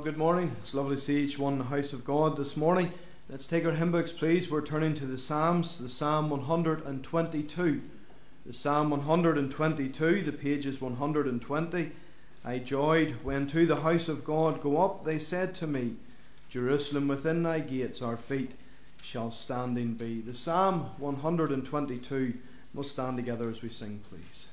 good morning. It's lovely to see each one in the house of God this morning. Let's take our hymn books, please. We're turning to the Psalms, the Psalm 122. The Psalm 122, the page is 120. I joyed when to the house of God go up. They said to me, Jerusalem within thy gates our feet shall standing be. The Psalm 122. We'll stand together as we sing, please.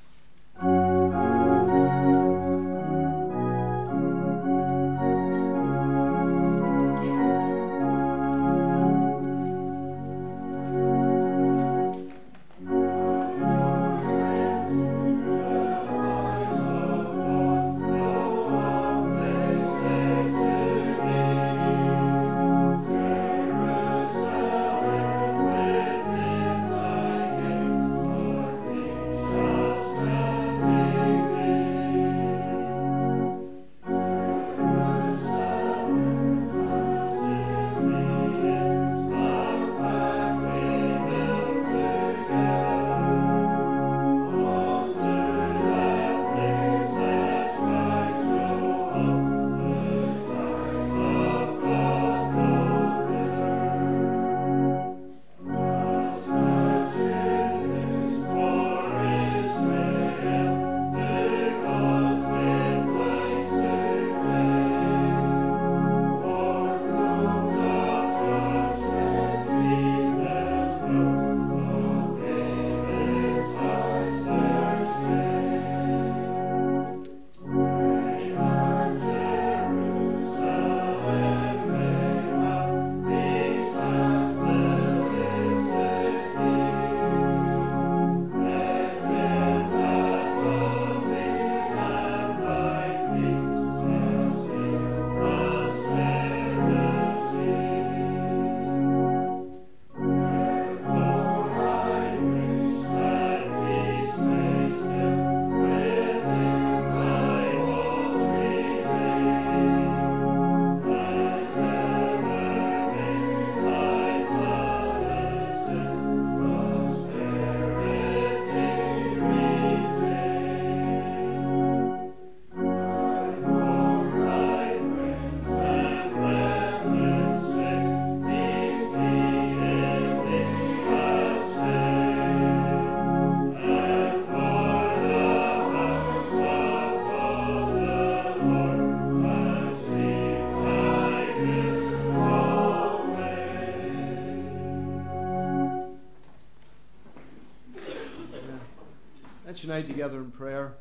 Let's unite together in prayer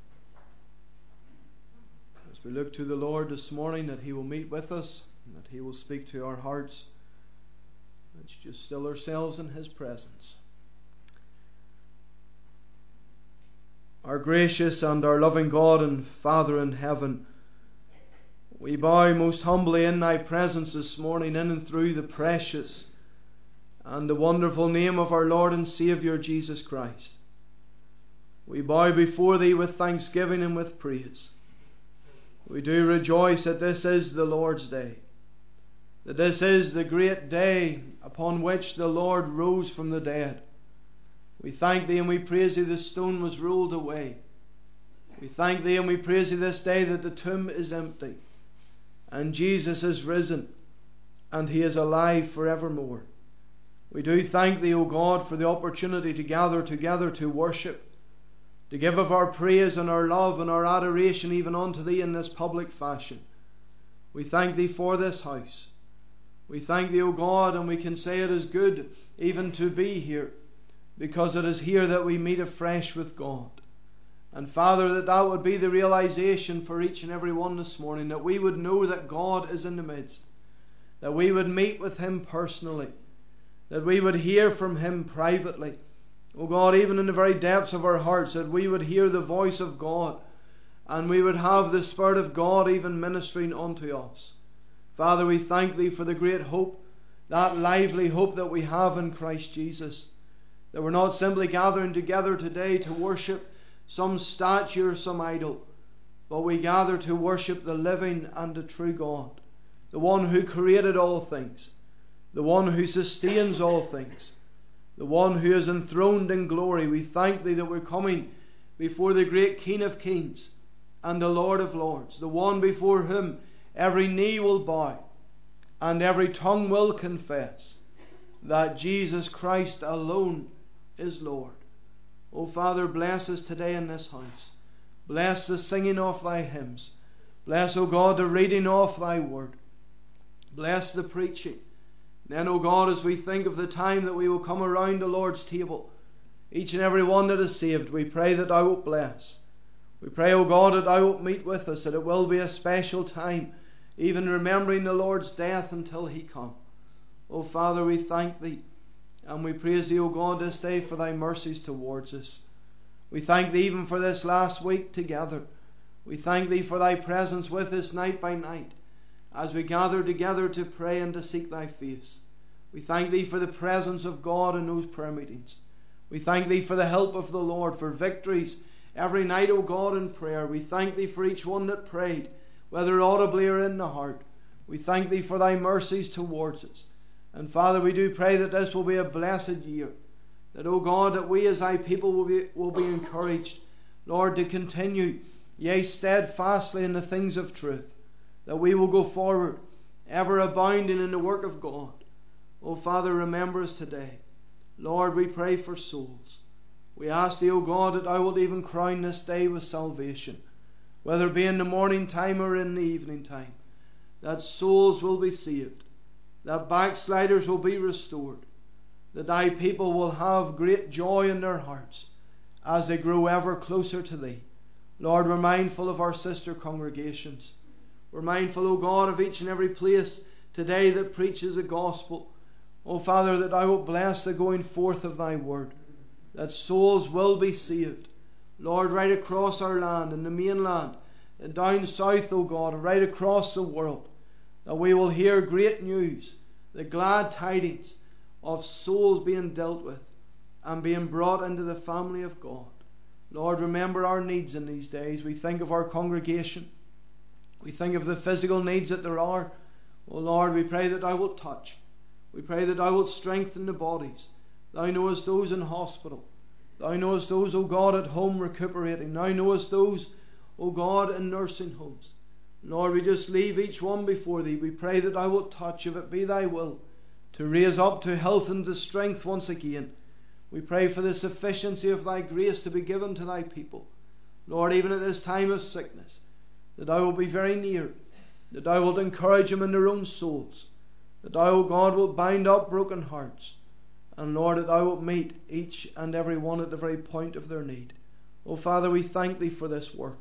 as we look to the Lord this morning, that He will meet with us and that He will speak to our hearts. Let's just still ourselves in His presence. Our gracious and our loving God and Father in heaven, we bow most humbly in Thy presence this morning, in and through the precious and the wonderful name of our Lord and Saviour Jesus Christ. We bow before Thee with thanksgiving and with praise. We do rejoice that this is the Lord's day, that this is the great day upon which the Lord rose from the dead. We thank Thee and we praise Thee the stone was rolled away. We thank Thee and we praise Thee this day that the tomb is empty and Jesus is risen and He is alive forevermore. We do thank Thee, O God, for the opportunity to gather together to worship, to give of our praise and our love and our adoration even unto Thee in this public fashion. We thank Thee for this house. We thank Thee, O God, and we can say it is good even to be here, because it is here that we meet afresh with God. And Father, that would be the realization for each and every one this morning, that we would know that God is in the midst, that we would meet with Him personally, that we would hear from Him privately. Oh God, even in the very depths of our hearts, that we would hear the voice of God and we would have the Spirit of God even ministering unto us. Father, we thank Thee for the great hope, that lively hope that we have in Christ Jesus, that we're not simply gathering together today to worship some statue or some idol, but we gather to worship the living and the true God, the one who created all things, the one who sustains all things, the one who is enthroned in glory. We thank Thee that we're coming before the great King of Kings and the Lord of Lords, the one before whom every knee will bow and every tongue will confess that Jesus Christ alone is Lord. O Father, bless us today in this house. Bless the singing of thy hymns. Bless, O God, the reading of thy word. Bless the preaching. Then, O God, as we think of the time that we will come around the Lord's table, each and every one that is saved, we pray that thou wilt bless. We pray, O God, that thou wilt meet with us, that it will be a special time, even remembering the Lord's death until he come. O Father, we thank thee, and we praise thee, O God, this day for thy mercies towards us. We thank thee even for this last week together. We thank thee for thy presence with us night by night, as we gather together to pray and to seek thy face. We thank thee for the presence of God in those prayer meetings. We thank thee for the help of the Lord, for victories every night, O God, in prayer. We thank thee for each one that prayed, whether audibly or in the heart. We thank thee for thy mercies towards us. And Father, we do pray that this will be a blessed year, that, O God, that we as thy people will be encouraged, Lord, to continue, yea, steadfastly in the things of truth, that we will go forward, ever abounding in the work of God. O Father, remember us today. Lord, we pray for souls. We ask thee, O God, that thou wilt even crown this day with salvation, whether it be in the morning time or in the evening time, that souls will be saved, that backsliders will be restored, that thy people will have great joy in their hearts as they grow ever closer to thee. Lord, we're mindful of our sister congregations. We're mindful, O God, of each and every place today that preaches the gospel. O Father, that thou wilt bless the going forth of thy word, that souls will be saved. Lord, right across our land, in the mainland, and down south, O God, right across the world, that we will hear great news, the glad tidings of souls being dealt with and being brought into the family of God. Lord, remember our needs in these days. We think of our congregation. We think of the physical needs that there are. O Lord, we pray that thou wilt touch. We pray that thou wilt strengthen the bodies. Thou knowest those in hospital. Thou knowest those, O God, at home recuperating. Thou knowest those, O God, in nursing homes. Lord, we just leave each one before thee. We pray that thou wilt touch, if it be thy will, to raise up to health and to strength once again. We pray for the sufficiency of thy grace to be given to thy people. Lord, even at this time of sickness, that thou wilt be very near, that thou wilt encourage them in their own souls, that thou, O God, wilt bind up broken hearts, and Lord, that thou wilt meet each and every one at the very point of their need. O Father, we thank thee for this work.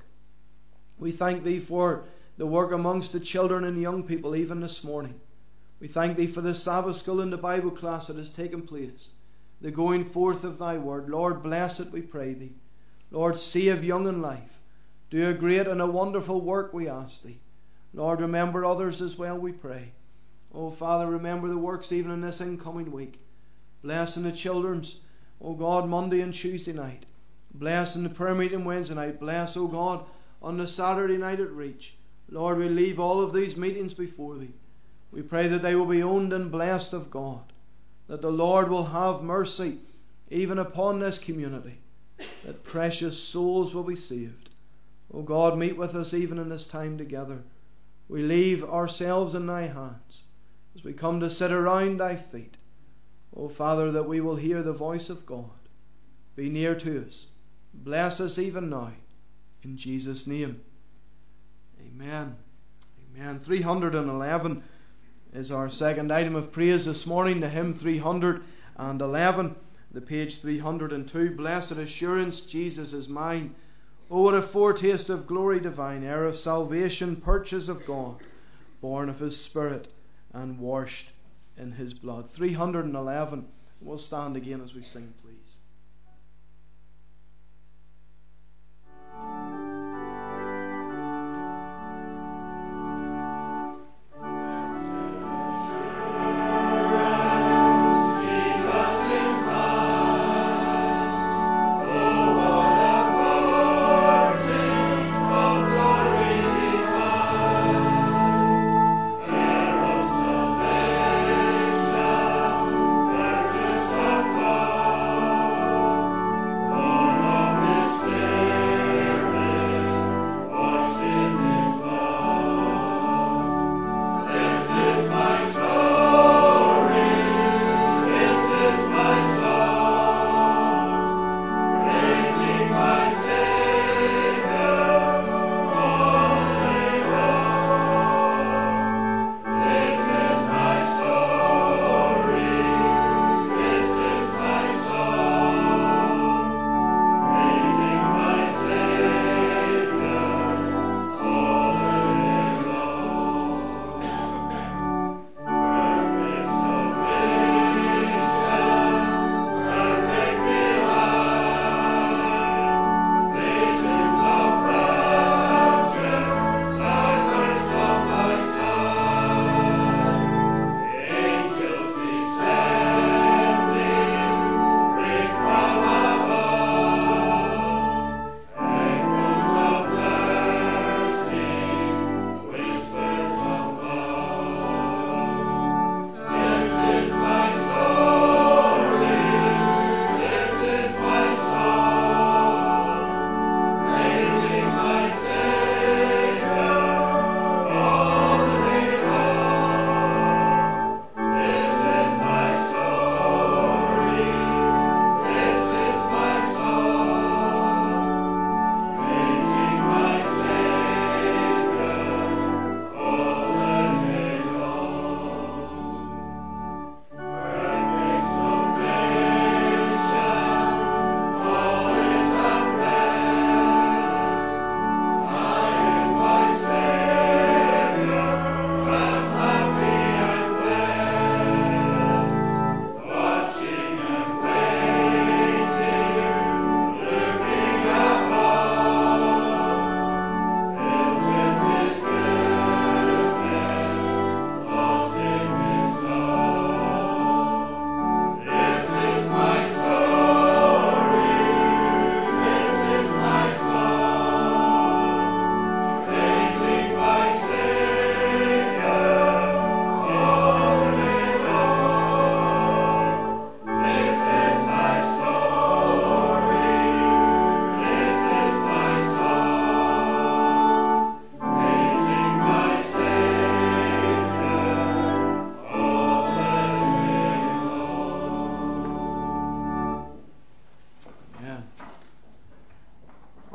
We thank thee for the work amongst the children and young people even this morning. We thank thee for the Sabbath school and the Bible class that has taken place, the going forth of thy word. Lord, bless it, we pray thee. Lord, save young in life. Do a great and a wonderful work, we ask thee. Lord, remember others as well, we pray. Oh, Father, remember the works even in this incoming week. Bless in the children's, oh God, Monday and Tuesday night. Bless in the prayer meeting Wednesday night. Bless, oh God, on the Saturday night at Reach. Lord, we leave all of these meetings before thee. We pray that they will be owned and blessed of God, that the Lord will have mercy even upon this community, that precious souls will be saved. O God, meet with us even in this time together. We leave ourselves in thy hands as we come to sit around thy feet. O Father, that we will hear the voice of God. Be near to us. Bless us even now. In Jesus' name. Amen. Amen. 311 is our second item of praise this morning, the hymn 311, the page 302. Blessed assurance, Jesus is mine. Oh, what a foretaste of glory divine, heir of salvation, purchase of God, born of his Spirit and washed in his blood. 311. We'll stand again as we sing, please. Salvation, purchase of God.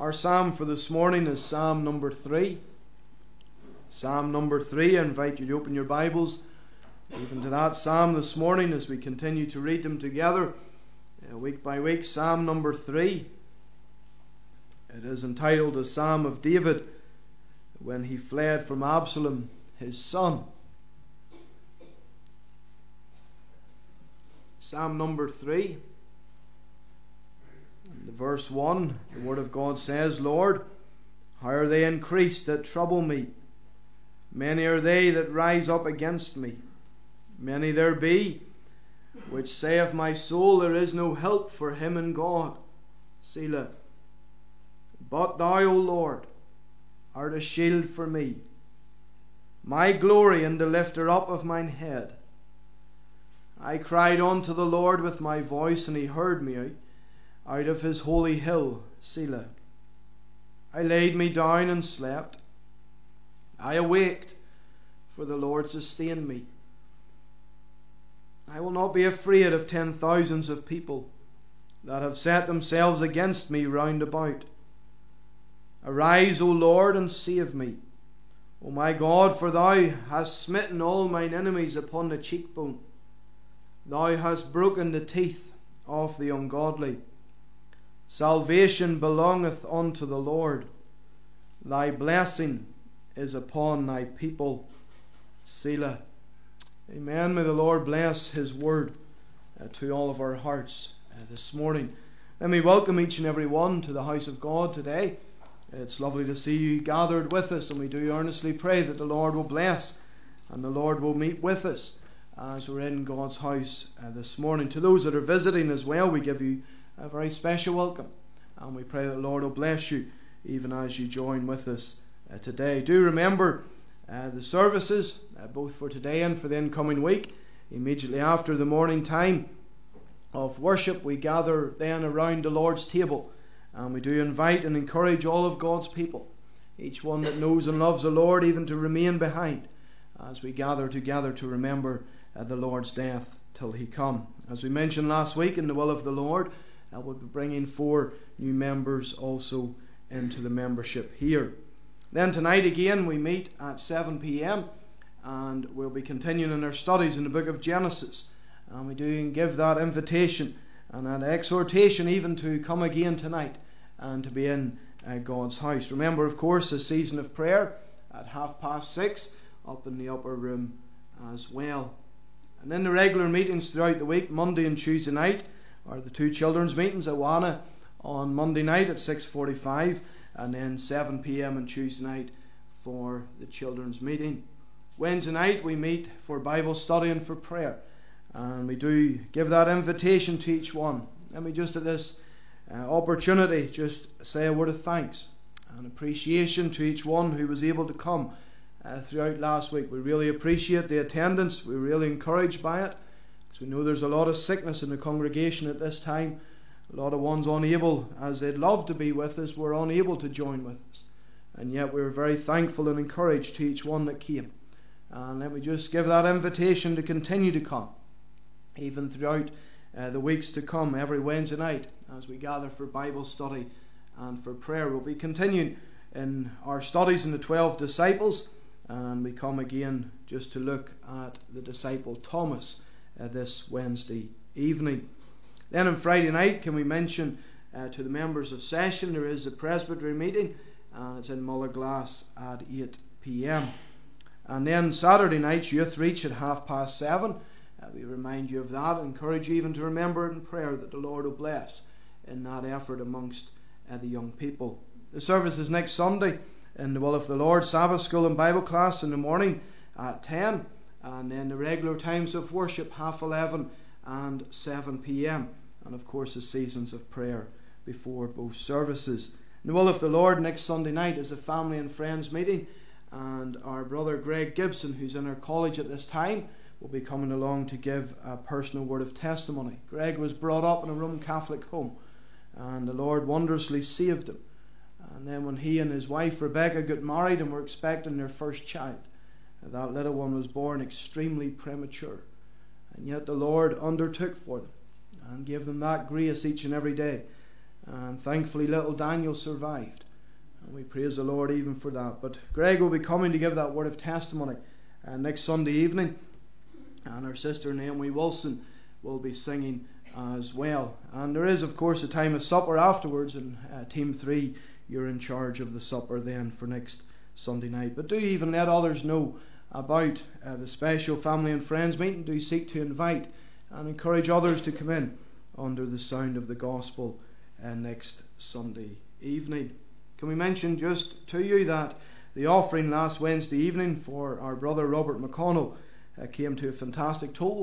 Our psalm for this morning is Psalm number 3. Psalm number 3. I invite you to open your Bibles even to that psalm this morning as we continue to read them together week by week. Psalm number 3. It is entitled a Psalm of David when he fled from Absalom his son. Psalm number 3. Verse 1, the Word of God says, Lord, how are they increased that trouble me? Many are they that rise up against me. Many there be which say of my soul, there is no help for him in God. Selah. But thou, O Lord, art a shield for me, my glory and the lifter up of mine head. I cried unto the Lord with my voice, and he heard me out of his holy hill. Selah. I laid me down and slept. I awaked, for the Lord sustained me. I will not be afraid of 10,000s of people that have set themselves against me round about. Arise, O Lord, and save me. O my God, for thou hast smitten all mine enemies upon the cheekbone. Thou hast broken the teeth of the ungodly. Salvation belongeth unto the Lord. Thy blessing is upon thy people. Selah. Amen. May the Lord bless his word to all of our hearts this morning. Let me welcome each and every one to the house of God today. It's lovely to see you gathered with us, and we do earnestly pray that the Lord will bless and the Lord will meet with us as we're in God's house this morning. To those that are visiting as well, we give you a very special welcome, and we pray that the Lord will bless you even as you join with us today. Do remember the services both for today and for the incoming week. Immediately after the morning time of worship, we gather then around the Lord's table, and we do invite and encourage all of God's people, each one that knows and loves the Lord, even to remain behind as we gather together to remember the Lord's death till he come. As we mentioned last week, in the will of the Lord, we'll be bringing 4 new members also into the membership here. Then tonight again we meet at 7 p.m. and we'll be continuing in our studies in the book of Genesis. And we do give that invitation and an exhortation even to come again tonight and to be in God's house. Remember, of course, a season of prayer at 6:30 up in the upper room as well. And then the regular meetings throughout the week, Monday and Tuesday night, are the 2 children's meetings. Awana on Monday night at 6:45, and then 7 p.m. on Tuesday night for the children's meeting. Wednesday night we meet for Bible study and for prayer, and we do give that invitation to each one. Let me just at this opportunity just say a word of thanks and appreciation to each one who was able to come throughout last week. We really appreciate the attendance. We're really encouraged by it, because we know there's a lot of sickness in the congregation at this time. A lot of ones unable, as they'd love to be with us, were unable to join with us. And yet we were very thankful and encouraged to each one that came. And let me just give that invitation to continue to come, even throughout the weeks to come, every Wednesday night, as we gather for Bible study and for prayer. We'll be continuing in our studies in the 12 disciples, and we come again just to look at the disciple Thomas this Wednesday evening. Then on Friday night, can we mention to the members of session, there is a presbytery meeting, and it's in Mullaglass at 8 p.m. And then Saturday night, youth reach at 7:30. We remind you of that, encourage you even to remember it in prayer that the Lord will bless in that effort amongst the young people. The service is next Sunday in the will of the Lord, Sabbath school and Bible class in the morning at 10, and then the regular times of worship 11:30 and 7 p.m. and of course the seasons of prayer before both services. In the will of the Lord, next Sunday night is a family and friends meeting, and our brother Greg Gibson, who's in our college at this time, will be coming along to give a personal word of testimony. Greg was brought up in a Roman Catholic home, and the Lord wondrously saved him. And then when he and his wife Rebecca got married and were expecting their first child, that little one was born extremely premature. And yet the Lord undertook for them and gave them that grace each and every day. and thankfully little Daniel survived. And we praise the Lord even for that. But Greg will be coming to give that word of testimony next Sunday evening, and our sister Naomi Wilson will be singing as well. And there is, of course, a time of supper afterwards, and Team 3, you're in charge of the supper then for next Sunday night. But do even let others know about the special family and friends meeting. Do seek to invite and encourage others to come in under the sound of the gospel next Sunday evening. Can we mention just to you that the offering last Wednesday evening for our brother Robert McConnell came to a fantastic total,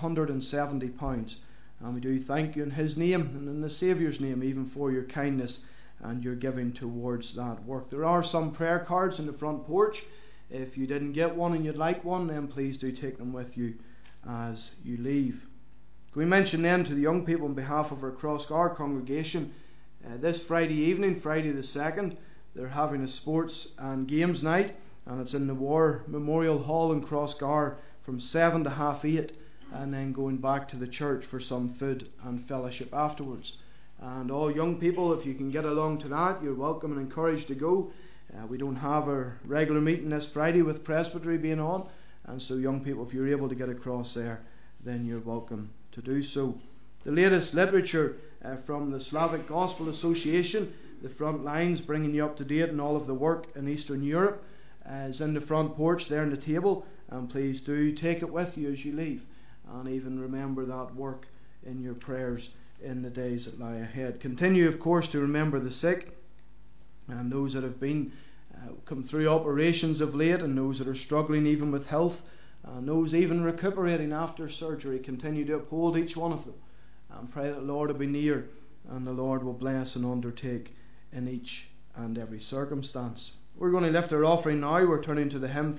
£570. And we do thank you in his name and in the Saviour's name even for your kindness and your giving towards that work. There are some prayer cards in the front porch. If you didn't get one and you'd like one, then please do take them with you as you leave. Can we mention then to the young people on behalf of our Crossgar congregation, this Friday evening, Friday the 2nd, they're having a sports and games night, and it's in the War Memorial Hall in Crossgar from 7 to half 8, and then going back to the church for some food and fellowship afterwards. And all young people, if you can get along to that, you're welcome and encouraged to go. We don't have a regular meeting this Friday with Presbytery being on, and so young people, if you're able to get across there, then you're welcome to do so. The latest literature from the Slavic Gospel Association, the front lines bringing you up to date on all of the work in Eastern Europe, is in the front porch there on the table, and please do take it with you as you leave, and even remember that work in your prayers in the days that lie ahead. Continue, of course, to remember the sick and those that have been come through operations of late, and those that are struggling even with health, and those even recuperating after surgery. Continue to uphold each one of them and pray that the Lord will be near and the Lord will bless and undertake in each and every circumstance. We're going to lift our offering now. We're turning to the hymn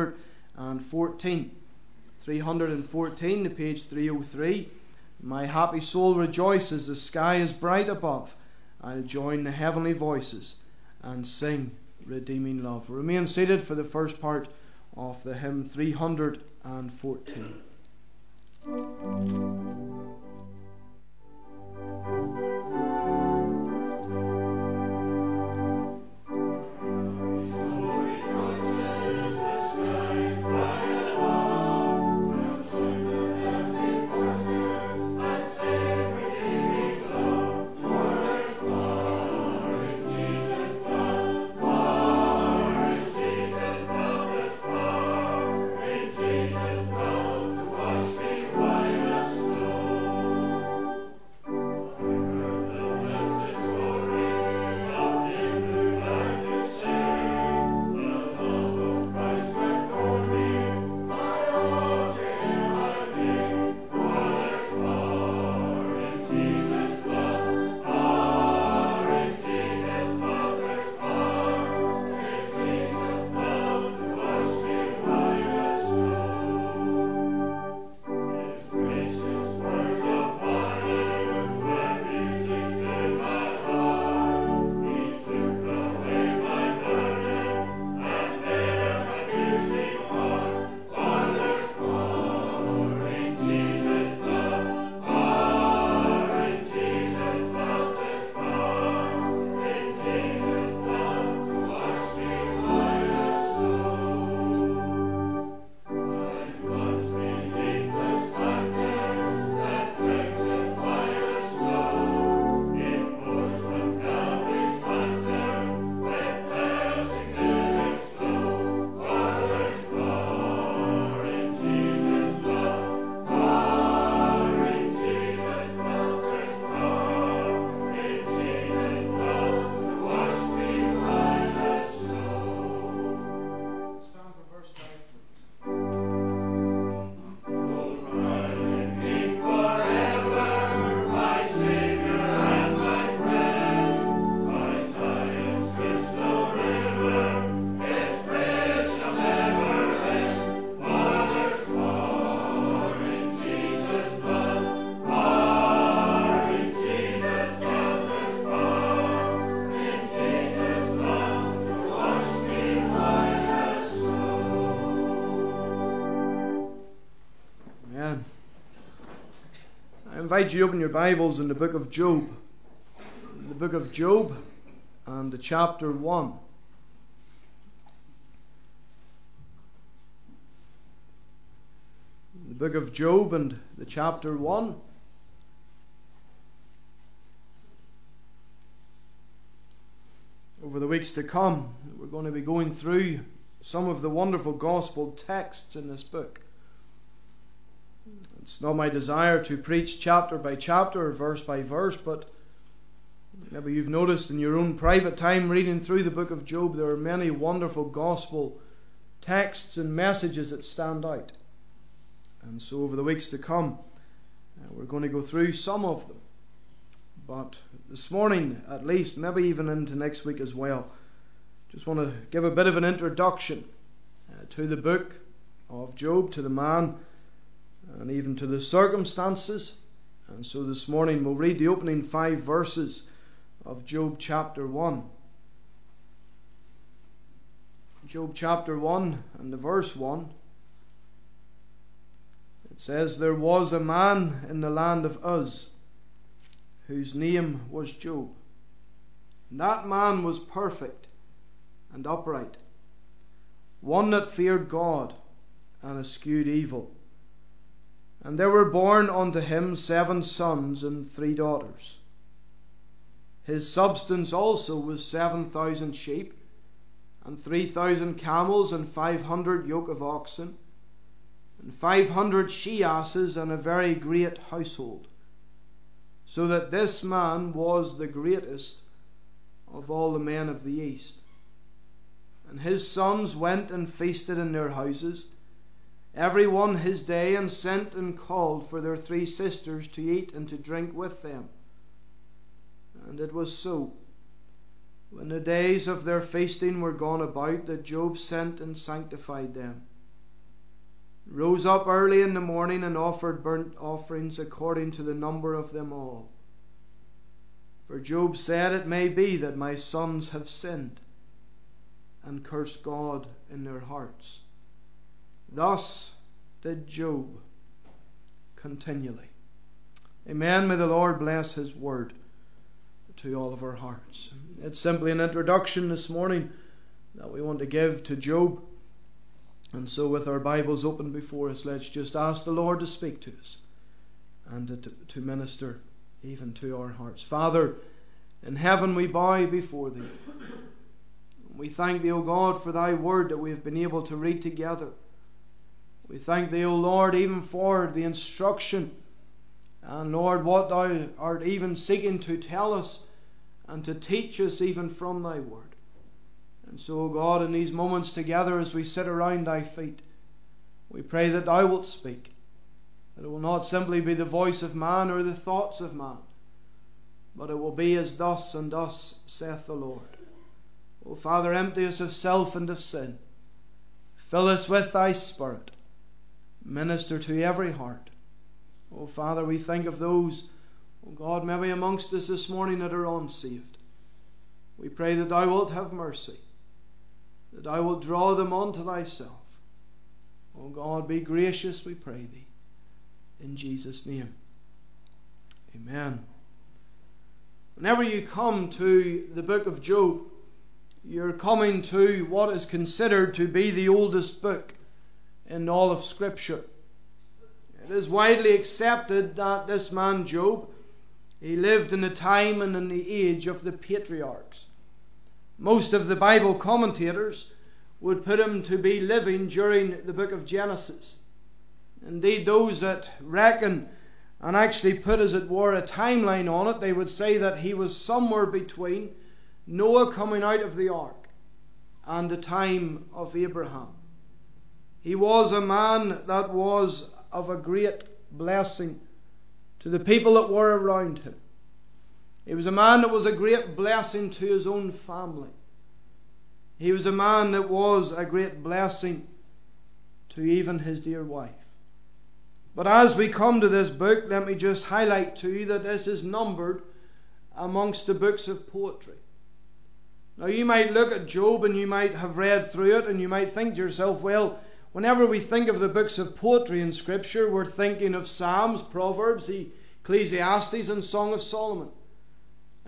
314. 314 to page 303. My happy soul rejoices, the sky is bright above. I'll join the heavenly voices and sing redeeming love. Remain seated for the first part of the hymn 314. I invite you to open your Bibles in the book of Job. The book of Job and the chapter 1. The book of Job and the chapter 1. Over the weeks to come, we're going to be going through some of the wonderful gospel texts in this book. It's not my desire to preach chapter by chapter or verse by verse, but maybe you've noticed in your own private time reading through the book of Job, there are many wonderful gospel texts and messages that stand out. And so over the weeks to come, we're going to go through some of them. But this morning, at least, maybe even into next week as well, just want to give a bit of an introduction to the book of Job, to the man, and even to the circumstances. And so this morning we'll read the opening 5 verses of Job chapter 1. Job chapter 1 and the verse 1. It says, "There was a man in the land of Uz, whose name was Job. And that man was perfect and upright, one that feared God and eschewed evil. And there were born unto him 7 sons and 3 daughters. His substance also was 7,000 sheep, and 3,000 camels, and 500 yoke of oxen, and 500 she-asses, and a very great household. So that this man was the greatest of all the men of the east. And his sons went and feasted in their houses, every one his day, and sent and called for their 3 sisters to eat and to drink with them. And it was so, when the days of their feasting were gone about, that Job sent and sanctified them, rose up early in the morning, and offered burnt offerings according to the number of them all. For Job said, It may be that my sons have sinned, and cursed God in their hearts. Thus did Job continually." Amen. May the Lord bless His word to all of our hearts. It's simply an introduction this morning that we want to give to Job. And so with our Bibles open before us, let's just ask the Lord to speak to us and to minister even to our hearts. Father, in heaven we bow before Thee. We thank Thee, O God, for Thy word that we have been able to read together. We thank Thee, O Lord, even for the instruction, and Lord, what Thou art even seeking to tell us and to teach us even from Thy word. And so, O God, in these moments together as we sit around Thy feet, we pray that Thou wilt speak, that it will not simply be the voice of man or the thoughts of man, but it will be as thus and thus saith the Lord. O Father, empty us of self and of sin. Fill us with Thy Spirit. Minister to every heart. O Father, we think of those, O God, maybe amongst us this morning that are unsaved. We pray that Thou wilt have mercy, that Thou wilt draw them unto Thyself. O God, be gracious, we pray Thee. In Jesus' name. Amen. Whenever you come to the book of Job, you're coming to what is considered to be the oldest book in all of Scripture. It is widely accepted that this man Job, he lived in the time and in the age of the patriarchs. Most of the Bible commentators would put him to be living during the book of Genesis. Indeed, those that reckon and actually put, as it were, a timeline on it, they would say that he was somewhere between Noah coming out of the ark and the time of Abraham. He was a man that was of a great blessing to the people that were around him. He was a man that was a great blessing to his own family. He was a man that was a great blessing to even his dear wife. But as we come to this book, let me just highlight to you that this is numbered amongst the books of poetry. Now you might look at Job and you might have read through it and you might think to yourself, well, whenever we think of the books of poetry in Scripture, we're thinking of Psalms, Proverbs, Ecclesiastes and Song of Solomon.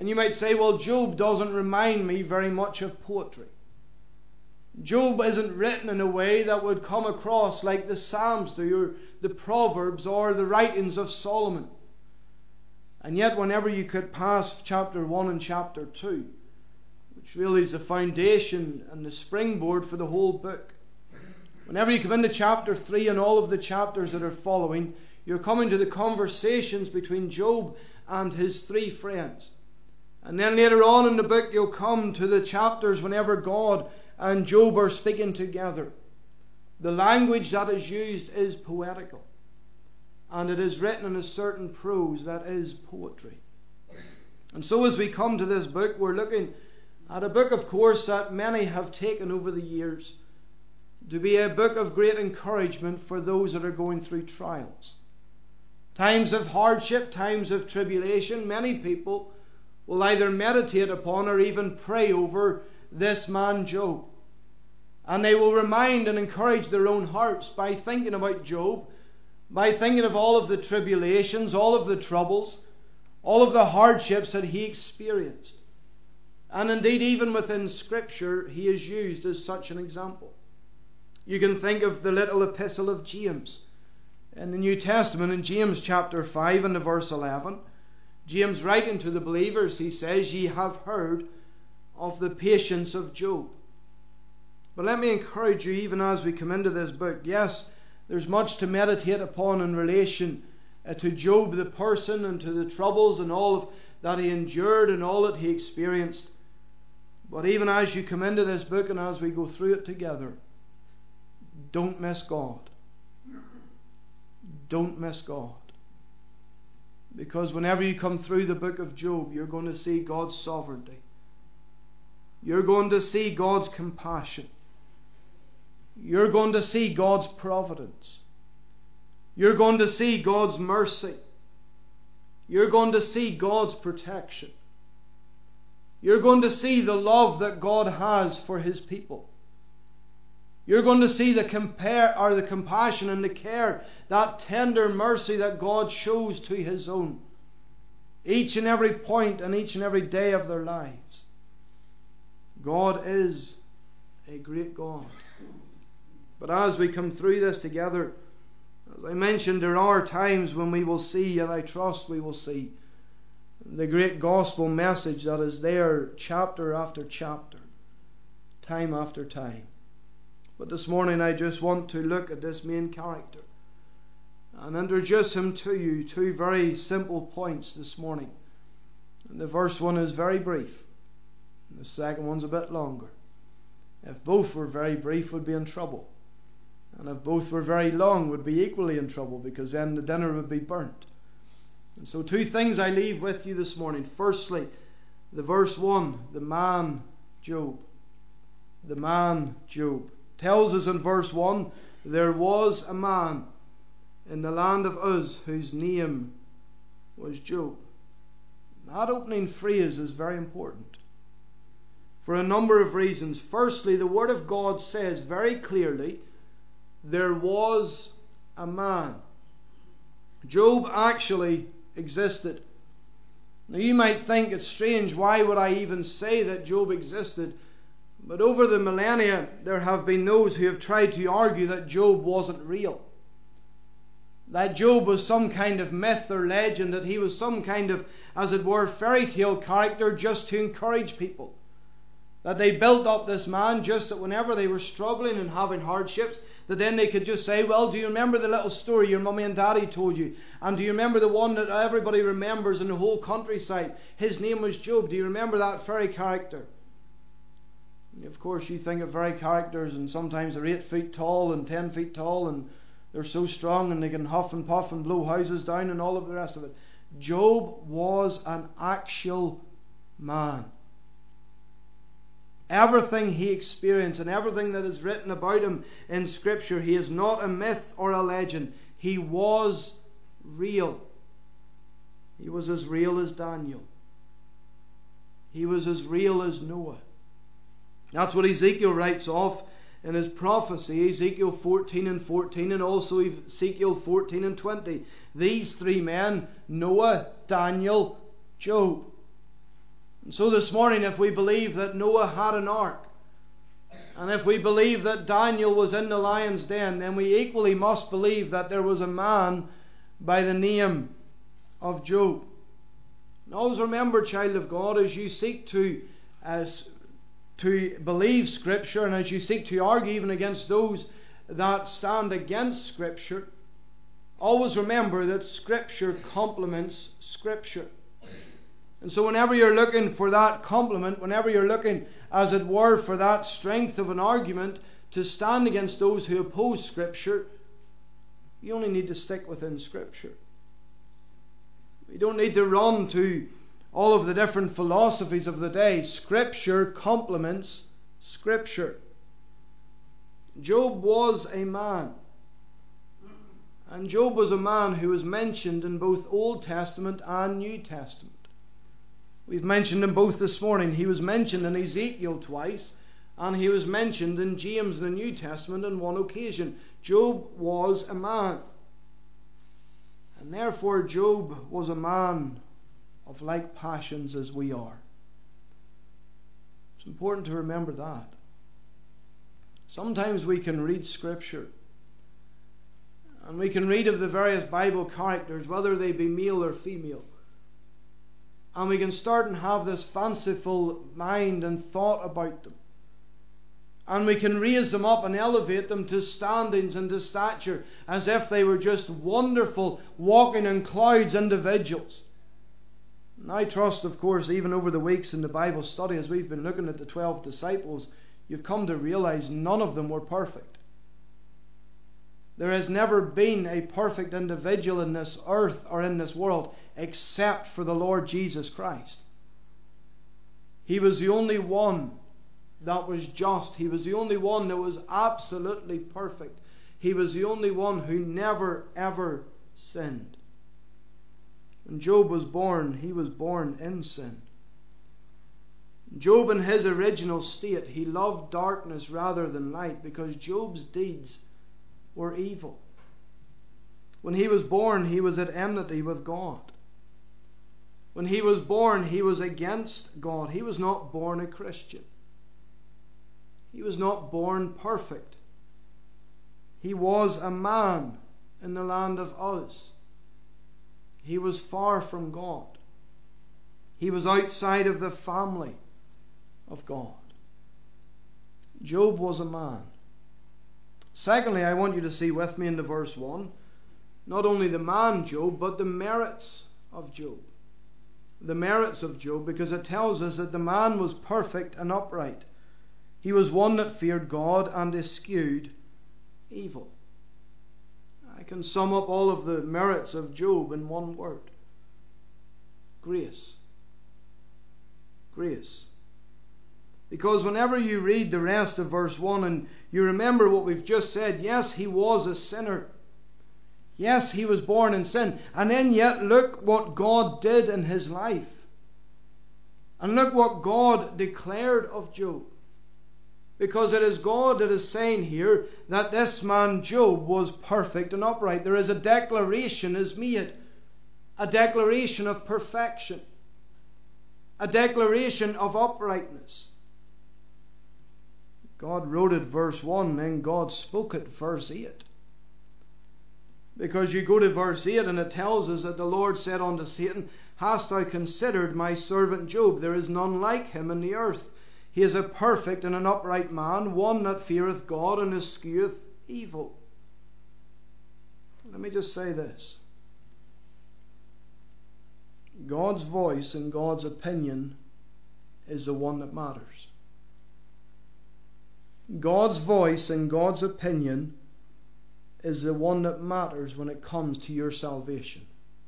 And you might say, well, Job doesn't remind me very much of poetry. Job isn't written in a way that would come across like the Psalms do, or the Proverbs, or the writings of Solomon. And yet, whenever you could pass chapter 1 and chapter 2, which really is the foundation and the springboard for the whole book, whenever you come into chapter 3 and all of the chapters that are following, you're coming to the conversations between Job and his three friends. And then later on in the book, you'll come to the chapters whenever God and Job are speaking together. The language that is used is poetical, and it is written in a certain prose that is poetry. And so as we come to this book, we're looking at a book, of course, that many have taken over the years to be a book of great encouragement for those that are going through trials. Times of hardship, times of tribulation. Many people will either meditate upon or even pray over this man Job. And they will remind and encourage their own hearts by thinking about Job, by thinking of all of the tribulations, all of the troubles, all of the hardships that he experienced. And indeed, even within Scripture, he is used as such an example. You can think of the little epistle of James in the New Testament, in James chapter 5 and verse 11. James, writing to the believers, he says, "Ye have heard of the patience of Job." But let me encourage you, even as we come into this book, yes, there's much to meditate upon in relation to Job the person, and to the troubles and all of that he endured and all that he experienced. But even as you come into this book and as we go through it together, don't miss God. Don't miss God. Because whenever you come through the book of Job, you're going to see God's sovereignty. You're going to see God's compassion. You're going to see God's providence. You're going to see God's mercy. You're going to see God's protection. You're going to see the love that God has for His people. You're going to see the compassion and the care, that tender mercy that God shows to His own, each and every point and each and every day of their lives. God is a great God. But as we come through this together, as I mentioned, there are times when we will see, and I trust we will see, the great gospel message that is there chapter after chapter, time after time. But this morning I just want to look at this main character and introduce him to you. Two very simple points this morning. And the first one is very brief, and the second one's a bit longer. If both were very brief, we'd be in trouble. And if both were very long, we'd be equally in trouble, because then the dinner would be burnt. And so two things I leave with you this morning. Firstly, the verse 1, the man Job. The man Job. Tells us in verse 1, there was a man in the land of Uz whose name was Job. That opening phrase is very important for a number of reasons. Firstly, the Word of God says very clearly, there was a man. Job actually existed. Now you might think it's strange, why would I even say that Job existed? But over the millennia, there have been those who have tried to argue that Job wasn't real. That Job was some kind of myth or legend, that he was some kind of, as it were, fairy tale character just to encourage people. That they built up this man just that whenever they were struggling and having hardships, that then they could just say, well, do you remember the little story your mummy and daddy told you? And do you remember the one that everybody remembers in the whole countryside? His name was Job. Do you remember that fairy character? Of course, you think of fairy characters, and sometimes they're 8 feet tall and 10 feet tall, and they're so strong and they can huff and puff and blow houses down and all of the rest of it. Job was an actual man. Everything he experienced and everything that is written about him in Scripture, he is not a myth or a legend. He was real. He was as real as Daniel. He was as real as Noah. That's what Ezekiel writes off in his prophecy, Ezekiel 14 and 14, and also Ezekiel 14 and 20. These three men, Noah, Daniel, Job. And so this morning, if we believe that Noah had an ark, and if we believe that Daniel was in the lion's den, then we equally must believe that there was a man by the name of Job. And always remember, child of God, as you seek to believe Scripture, and as you seek to argue even against those that stand against Scripture, always remember that Scripture complements Scripture. And so whenever you're looking for that complement, whenever you're looking, as it were, for that strength of an argument to stand against those who oppose Scripture, you only need to stick within Scripture. You don't need to run to all of the different philosophies of the day. Scripture complements Scripture. Job was a man. And Job was a man who was mentioned in both Old Testament and New Testament. We've mentioned him both this morning. He was mentioned in Ezekiel twice, and he was mentioned in James in the New Testament on one occasion. Job was a man. And therefore Job was a man of like passions as we are. It's important to remember that. Sometimes we can read Scripture, and we can read of the various Bible characters, whether they be male or female, and we can start and have this fanciful mind and thought about them. And we can raise them up and elevate them to standings and to stature as if they were just wonderful, walking in clouds individuals. And I trust, of course, even over the weeks in the Bible study, as we've been looking at the 12 disciples, you've come to realize none of them were perfect. There has never been a perfect individual in this earth or in this world except for the Lord Jesus Christ. He was the only one that was just. He was the only one that was absolutely perfect. He was the only one who never ever sinned. When Job was born, he was born in sin. Job, in his original state, he loved darkness rather than light because Job's deeds were evil. When he was born, he was at enmity with God. When he was born, he was against God. He was not born a Christian. He was not born perfect. He was a man in the land of Uz. He was far from God. He was outside of the family of God. Job was a man. Secondly, I want you to see with me in the verse 1, not only the man Job, but the merits of Job. The merits of Job, because it tells us that the man was perfect and upright. He was one that feared God and eschewed evil. I can sum up all of the merits of Job in one word. Grace. Grace. Because whenever you read the rest of verse 1 and you remember what we've just said, yes, he was a sinner. Yes, he was born in sin. And then yet look what God did in his life. And look what God declared of Job. Because it is God that is saying here that this man Job was perfect and upright. There is a declaration is made. A declaration of perfection. A declaration of uprightness. God wrote it verse 1, then God spoke it verse 8. Because you go to verse 8 and it tells us that the Lord said unto Satan, Hast thou considered my servant Job? There is none like him in the earth. He is a perfect and an upright man, one that feareth God and escheweth evil. Let me just say this. God's voice and God's opinion is the one that matters. God's voice and God's opinion is the one that matters when it comes to your salvation.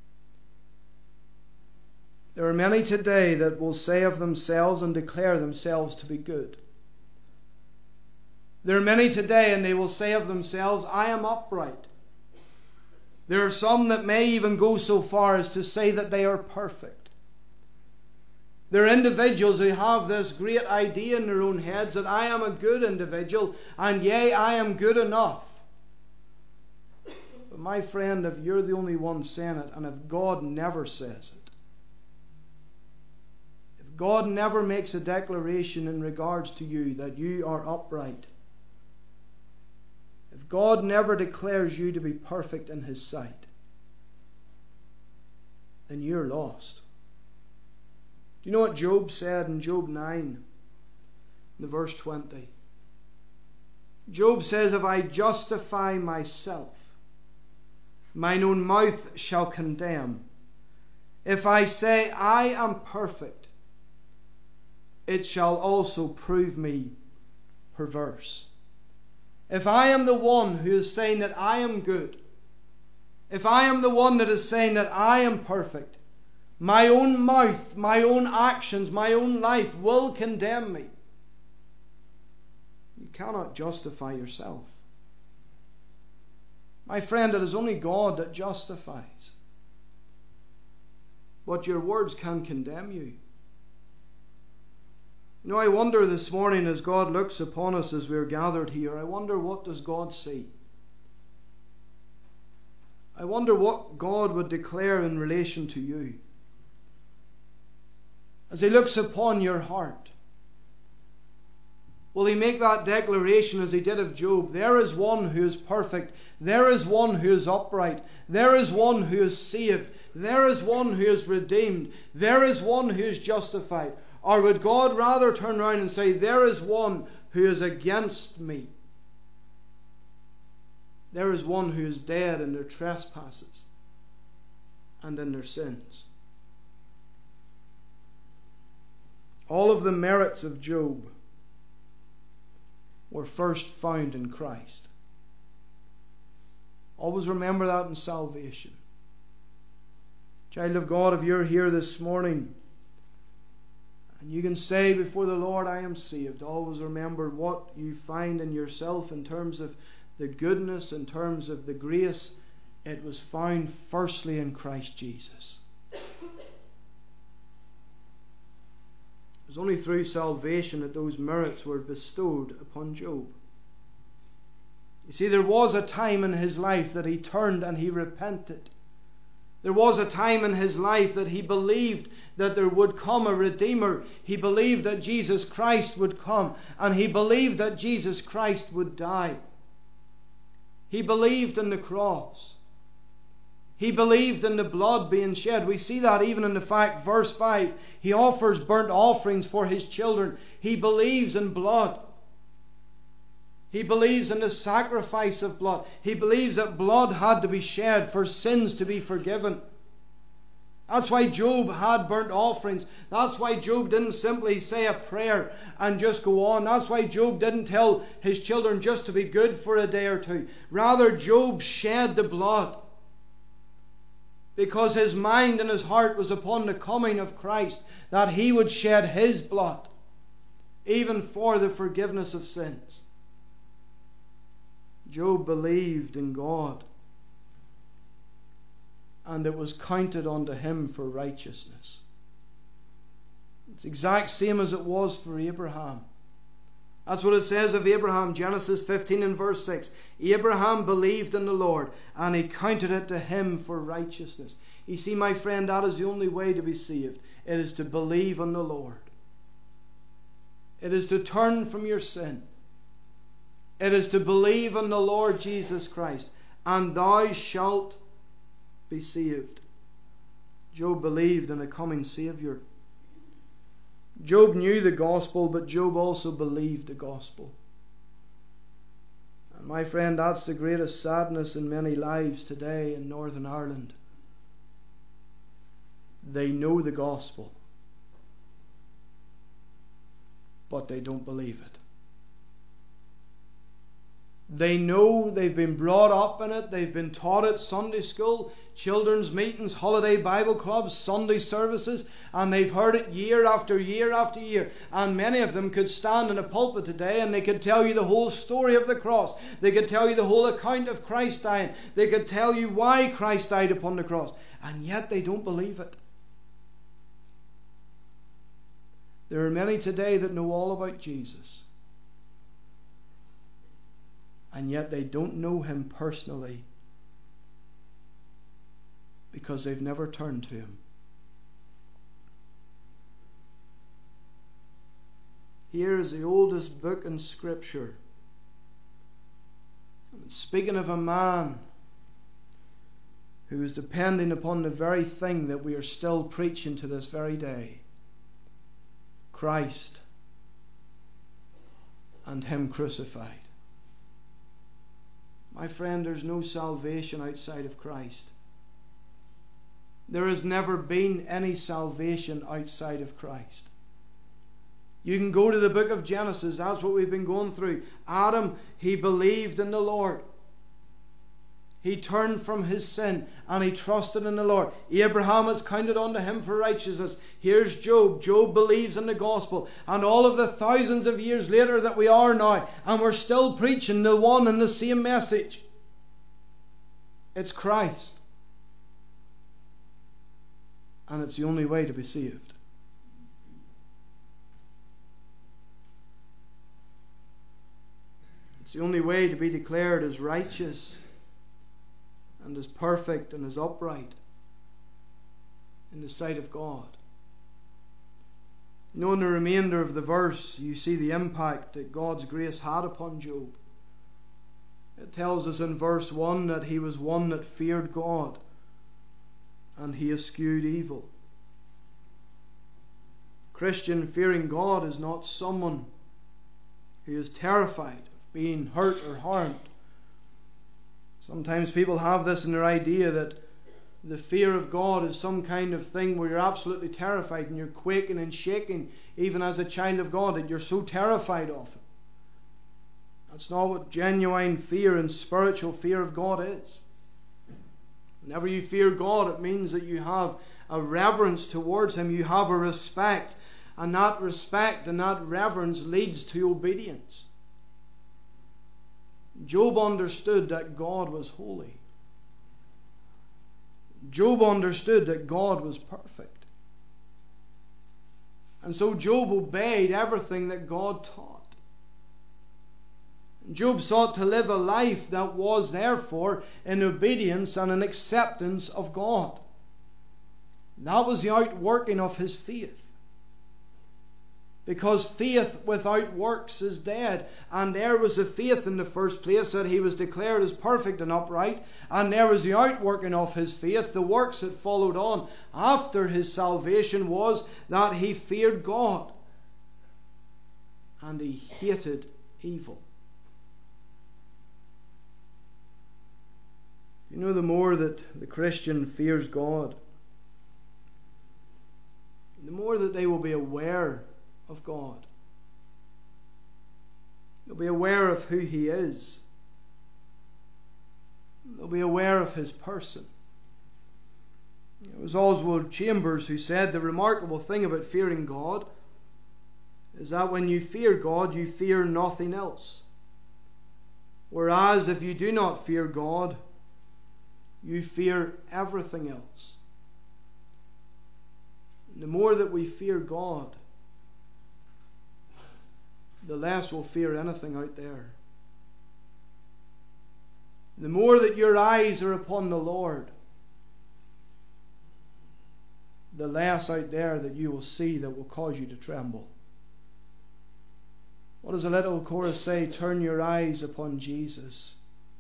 There are many today that will say of themselves and declare themselves to be good. There are many today and they will say of themselves, I am upright. There are some that may even go so far as to say that they are perfect. There are individuals who have this great idea in their own heads that I am a good individual and yea, I am good enough. But my friend, if you're the only one saying it and if God never says it, if God never makes a declaration in regards to you that you are upright, if God never declares you to be perfect in His sight, then you're lost. Do you know what Job said in Job 9, the verse 20? Job says, if I justify myself, mine own mouth shall condemn. If I say I am perfect, it shall also prove me perverse. If I am the one who is saying that I am good, if I am the one that is saying that I am perfect, my own mouth, my own actions, my own life will condemn me. You cannot justify yourself. My friend, it is only God that justifies. But your words can condemn you. You know, I wonder this morning as God looks upon us as we're gathered here, I wonder, what does God see? I wonder what God would declare in relation to you. As He looks upon your heart, will He make that declaration as He did of Job? There is one who is perfect. There is one who is upright. There is one who is saved. There is one who is redeemed. There is one who is justified. Or would God rather turn around and say, there is one who is against me? There is one who is dead in their trespasses and in their sins. All of the merits of Job were first found in Christ. Always remember that in salvation. Child of God, if you're here this morning and you can say before the Lord, I am saved, always remember what you find in yourself in terms of the goodness, in terms of the grace. It was found firstly in Christ Jesus. It was only through salvation that those merits were bestowed upon Job. You see, there was a time in his life that he turned and he repented. There was a time in his life that he believed that there would come a Redeemer. He believed that Jesus Christ would come, and he believed that Jesus Christ would die. He believed in the cross. He believed in the blood being shed. We see that even in the fact, verse 5, he offers burnt offerings for his children. He believes in blood. He believes in the sacrifice of blood. He believes that blood had to be shed for sins to be forgiven. That's why Job had burnt offerings. That's why Job didn't simply say a prayer and just go on. That's why Job didn't tell his children just to be good for a day or two. Rather, Job shed the blood because his mind and his heart was upon the coming of Christ, that he would shed his blood even for the forgiveness of sins. Job believed in God, and it was counted unto him for righteousness. It's the exact same as it was for Abraham. That's what it says of Abraham, Genesis 15 and verse 6. Abraham believed in the Lord, and he counted it to him for righteousness. You see, my friend, that is the only way to be saved. It is to believe in the Lord. It is to turn from your sin. It is to believe in the Lord Jesus Christ, and thou shalt be saved. Job believed in a coming Saviour. Job knew the gospel, but Job also believed the gospel. And my friend, that's the greatest sadness in many lives today in Northern Ireland. They know the gospel, but they don't believe it. They know, they've been brought up in it, they've been taught it, Sunday school, children's meetings, holiday Bible clubs, Sunday services, and they've heard it year after year after year. And many of them could stand in a pulpit today and they could tell you the whole story of the cross. They could tell you the whole account of Christ dying. They could tell you why Christ died upon the cross. And yet they don't believe it. There are many today that know all about Jesus, and yet they don't know him personally because they've never turned to him. Here is the oldest book in Scripture. And speaking of a man who is depending upon the very thing that we are still preaching to this very day, Christ and Him crucified. My friend, there's no salvation outside of Christ. There has never been any salvation outside of Christ. You can go to the book of Genesis. That's what we've been going through. Adam, he believed in the Lord. He turned from his sin and he trusted in the Lord. Abraham, it's counted unto him for righteousness. Here's Job. Job believes in the gospel. And all of the thousands of years later that we are now, and we're still preaching the one and the same message. It's Christ. And it's the only way to be saved. It's the only way to be declared as righteous and as perfect and as upright in the sight of God. You know, in the remainder of the verse, you see the impact that God's grace had upon Job. It tells us in verse 1 that he was one that feared God and he eschewed evil. Christian, fearing God is not someone who is terrified of being hurt or harmed. Sometimes people have this in their idea that the fear of God is some kind of thing where you're absolutely terrified and you're quaking and shaking, even as a child of God, that you're so terrified of Him. That's not what genuine fear and spiritual fear of God is. Whenever you fear God, it means that you have a reverence towards Him. You have a respect. And that respect and that reverence leads to obedience. Job understood that God was holy. Job understood that God was perfect. And so Job obeyed everything that God taught. Job sought to live a life that was therefore in obedience and in acceptance of God. That was the outworking of his faith. Because faith without works is dead. And there was the faith in the first place that he was declared as perfect and upright. And there was the outworking of his faith, the works that followed on after his salvation, was that he feared God. And he hated evil. You know, the more that the Christian fears God, the more that they will be aware of God. They'll be aware of who He is. They'll be aware of His person. It was Oswald Chambers who said the remarkable thing about fearing God is that when you fear God, you fear nothing else. Whereas if you do not fear God, you fear everything else. The more that we fear God, the less we'll fear anything out there. The more that your eyes are upon the Lord, the less out there that you will see that will cause you to tremble. What does a little chorus say? Turn your eyes upon Jesus.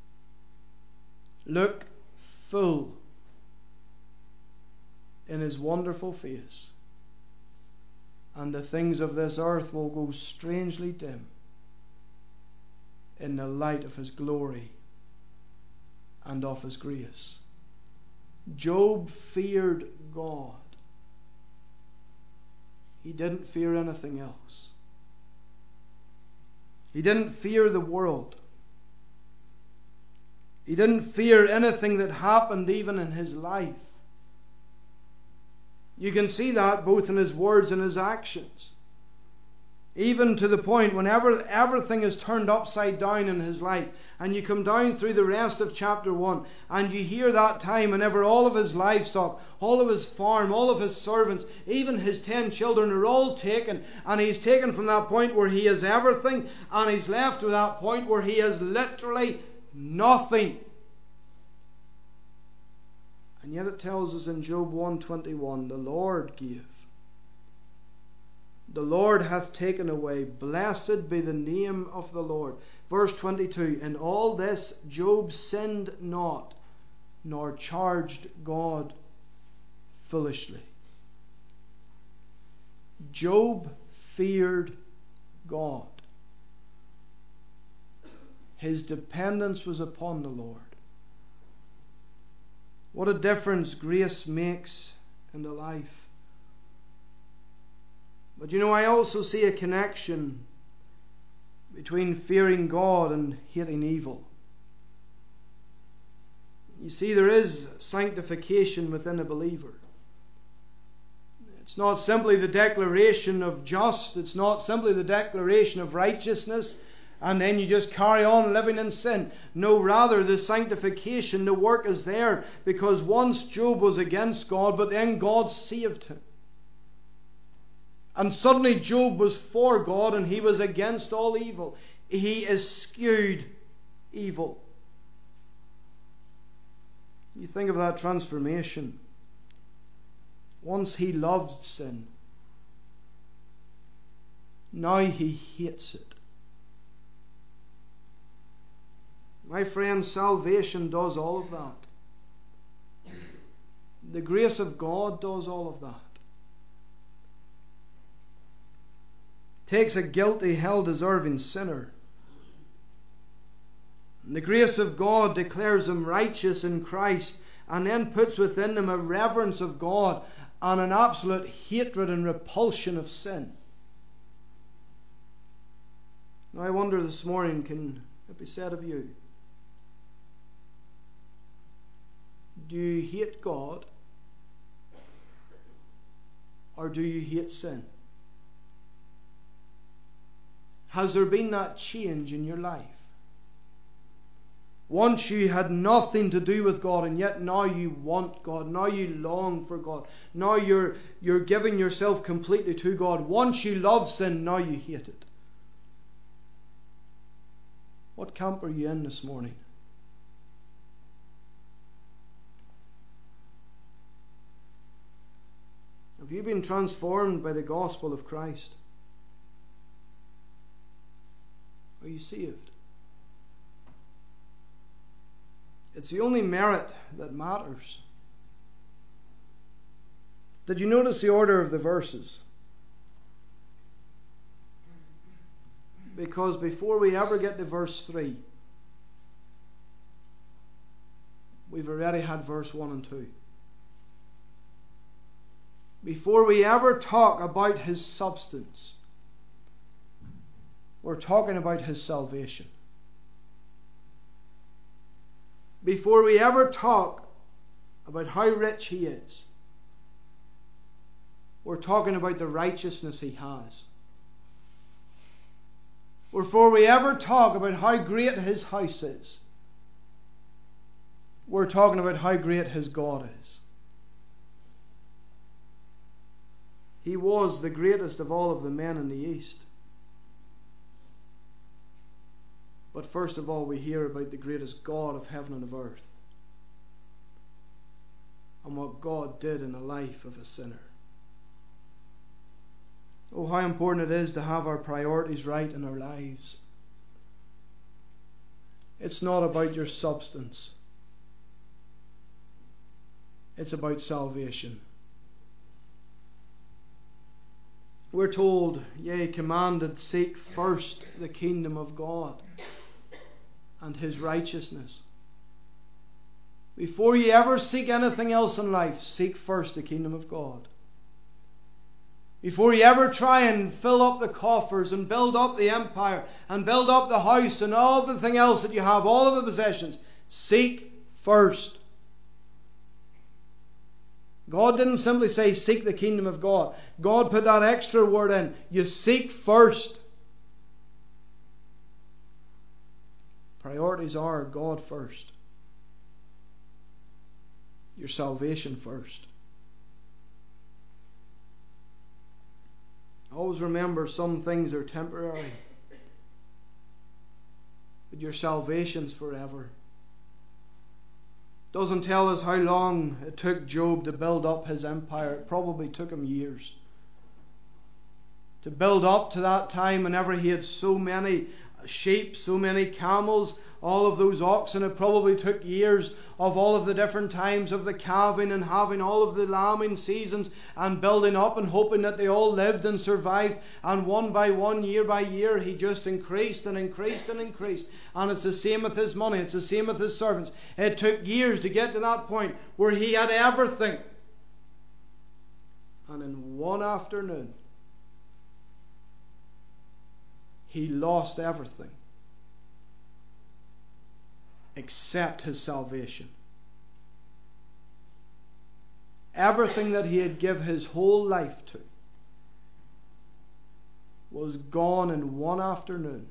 Look full in His wonderful face, and the things of this earth will go strangely dim in the light of His glory and of His grace. Job feared God. He didn't fear anything else. He didn't fear the world. He didn't fear anything that happened even in his life. You can see that both in his words and his actions. Even to the point whenever everything is turned upside down in his life, and you come down through the rest of chapter 1, and you hear that time whenever all of his livestock, all of his farm, all of his servants, even his 10 children are all taken, and he's taken from that point where he has everything, and he's left to that point where he has literally nothing. And yet it tells us in Job 1:21, the Lord gave. the Lord hath taken away. Blessed be the name of the Lord. Verse 22, in all this Job sinned not, nor charged God foolishly. Job feared God. His dependence was upon the Lord. What a difference grace makes in the life. But you know, I also see a connection between fearing God and hating evil. You see, there is sanctification within a believer. It's not simply the declaration of just, it's not simply the declaration of righteousness, and then you just carry on living in sin. No, rather, the sanctification, the work is there, because once Job was against God, but then God saved him. And suddenly Job was for God and he was against all evil. He eschewed evil. You think of that transformation. Once he loved sin, now he hates it. My friends, salvation does all of that. The grace of God does all of that. Takes a guilty, hell-deserving sinner. And the grace of God declares him righteous in Christ, and then puts within him a reverence of God and an absolute hatred and repulsion of sin. Now I wonder this morning, can it be said of you? Do you hate God, or do you hate sin? Has there been that change in your life? Once you had nothing to do with God, and yet now you want God. Now you long for God. Now you're giving yourself completely to God. Once you love sin, now you hate it. What camp are you in this morning? Have you been transformed by the gospel of Christ? Are you saved? It's the only merit that matters. Did you notice the order of the verses? Because before we ever get to verse 3, we've already had verse 1 and 2. Before we ever talk about his substance, we're talking about his salvation. Before we ever talk about how rich he is, we're talking about the righteousness he has. Before we ever talk about how great his house is, we're talking about how great his God is. He was the greatest of all of the men in the East. But first of all, we hear about the greatest God of heaven and of earth, and what God did in the life of a sinner. Oh, how important it is to have our priorities right in our lives. It's not about your substance. It's about salvation. We're told, yea, commanded, seek first the kingdom of God and his righteousness. Before you ever seek anything else in life, seek first the kingdom of God. Before you ever try and fill up the coffers and build up the empire and build up the house and all everything else that you have, all of the possessions, seek first. God didn't simply say seek the kingdom of God. God put that extra word in. You seek first. Priorities are God first. Your salvation first. Always remember, some things are temporary, but your salvation's forever. Doesn't tell us how long it took Job to build up his empire. It probably took him years. to build up to that time whenever he had so many sheep, so many camels, all of those oxen. It probably took years of all of the different times of the calving and having all of the lambing seasons and building up and hoping that they all lived and survived. And one by one, year by year, he just increased and increased and increased. And it's the same with his money. It's the same with his servants. It took years to get to that point where he had everything. And in one afternoon, he lost everything except his salvation. Everything that he had given his whole life to was gone in one afternoon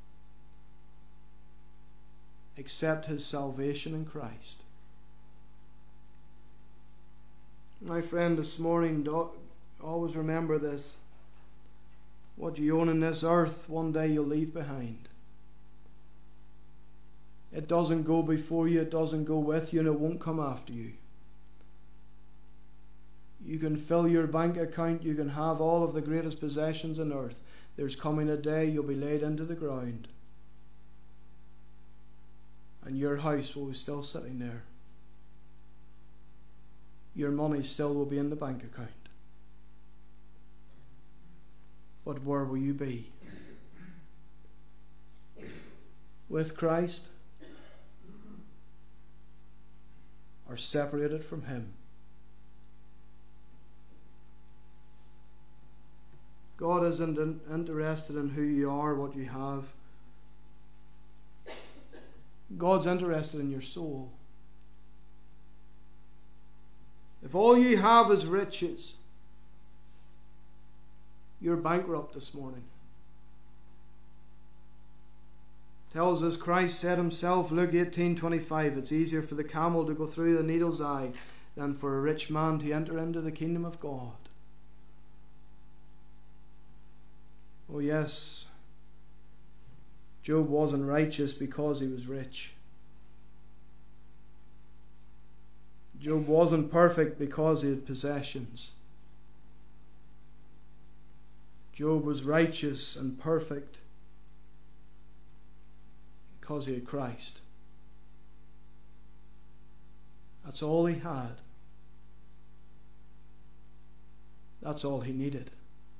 except his salvation in Christ. My friend, this morning, always remember this. What you own in this earth, one day you'll leave behind. It doesn't go before you, it doesn't go with you, and it won't come after you. You can fill your bank account, you can have all of the greatest possessions on earth. There's coming a day you'll be laid into the ground. And your house will be still sitting there. Your money still will be in the bank account. But where will you be? With Christ? Or separated from Him? God isn't interested in who you are, what you have. God's interested in your soul. If all you have is riches, you're bankrupt this morning. Tells us Christ said himself, Luke 18:25, it's easier for the camel to go through the needle's eye than for a rich man to enter into the kingdom of God. Oh yes, Job wasn't righteous because he was rich. Job wasn't perfect because he had possessions. Job was righteous and perfect because he had Christ. That's all he had. That's all he needed.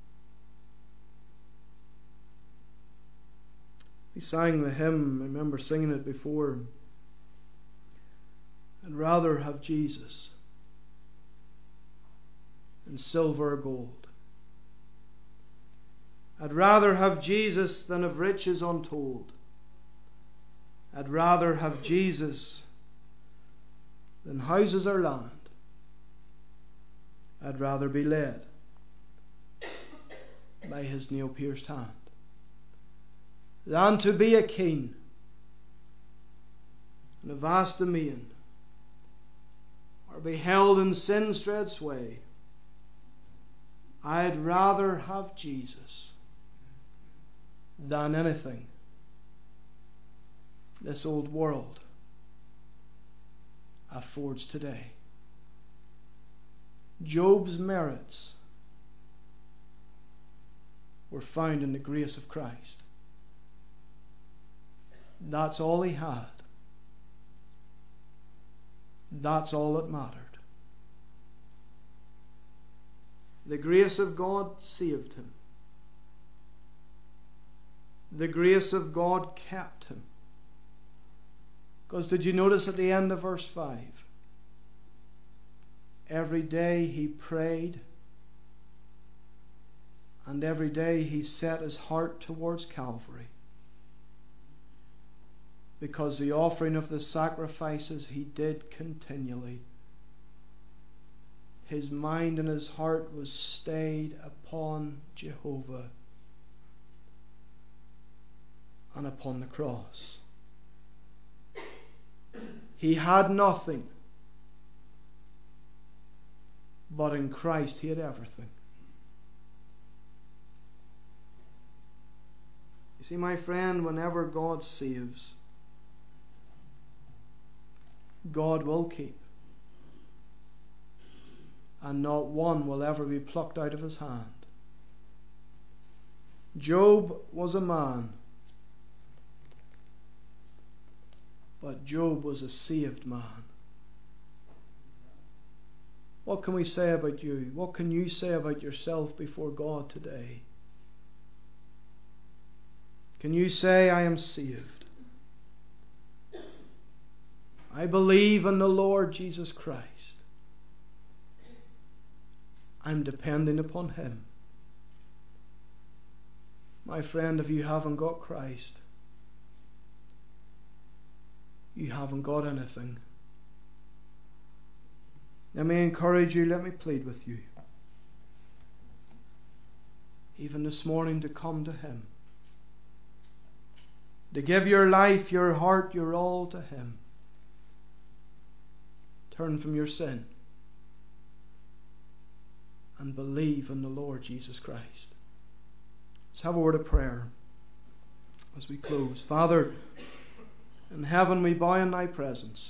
He sang the hymn, I remember singing it before. I'd rather have Jesus than silver or gold. I'd rather have Jesus than have riches untold. I'd rather have Jesus than houses or land. I'd rather be led by his nail-pierced hand than to be a king in a vast domain, or be held in sin's dread sway. I'd rather have Jesus than anything this old world affords today. Job's merits were found in the grace of Christ. That's all he had. That's all that mattered. The grace of God saved him. The grace of God kept him. Because did you notice at the end of verse 5? Every day he prayed, and every day he set his heart towards Calvary. Because the offering of the sacrifices he did continually. His mind and his heart was stayed upon Jehovah and upon the cross. He had nothing, but in Christ he had everything. You see, my friend, whenever God saves, God will keep, and not one will ever be plucked out of his hand. Job was a man, but Job was a saved man. What can we say about you? What can you say about yourself before God today? Can you say, I am saved? I believe in the Lord Jesus Christ. I'm depending upon Him. My friend, if you haven't got Christ, you haven't got anything. Let me encourage you, let me plead with you, even this morning, to come to Him, to give your life, your heart, your all to Him. Turn from your sin and believe in the Lord Jesus Christ. Let's have a word of prayer as we close. Father, in heaven we bow in Thy presence.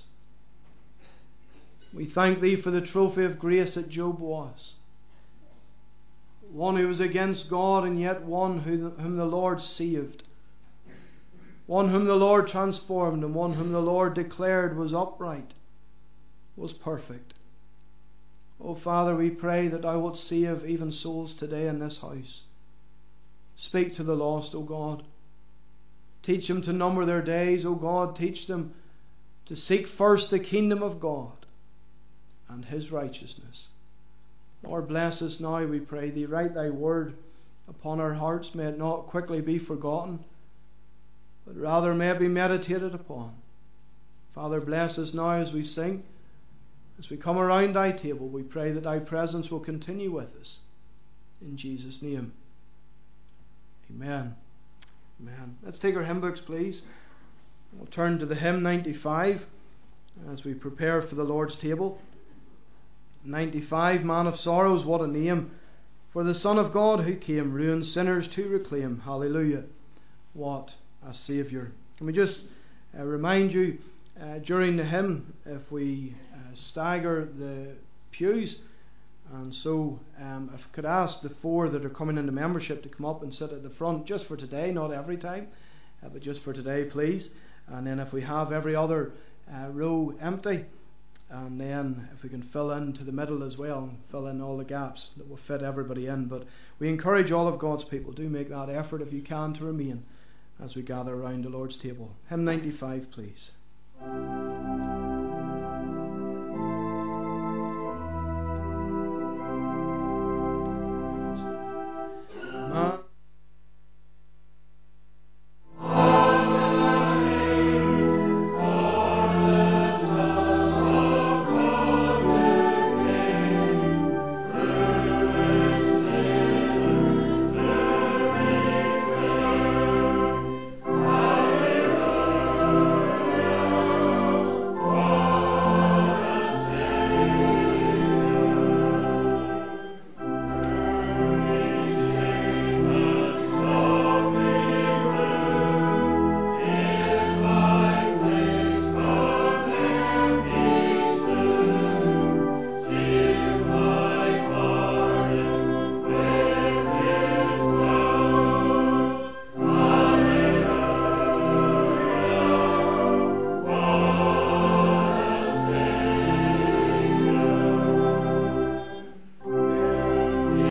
We thank Thee for the trophy of grace that Job was. One who was against God, and yet one whom the Lord saved. One whom the Lord transformed, and one whom the Lord declared was upright, was perfect. Oh Father, we pray that Thou wilt save even souls today in this house. Speak to the lost, O God. Teach them to number their days, O God. Teach them to seek first the kingdom of God and His righteousness. Lord, bless us now, we pray Thee. Write Thy word upon our hearts. May it not quickly be forgotten, but rather may it be meditated upon. Father, bless us now as we sing. As we come around Thy table, we pray that Thy presence will continue with us. In Jesus' name. Amen. Amen. Let's take our hymn books, please. We'll turn to the hymn 95 as we prepare for the Lord's table. 95, Man of Sorrows, what a name, for the Son of God who came, ruined sinners to reclaim. Hallelujah. What a Saviour. Can we just remind you during the hymn, if we stagger the pews, and so if I could ask the four that are coming into membership to come up and sit at the front just for today, not every time, but just for today, please. And then if we have every other row empty, and then if we can fill into the middle as well, fill in all the gaps that will fit everybody in. But we encourage all of God's people, do make that effort if you can to remain as we gather around the Lord's table. Hymn 95, please.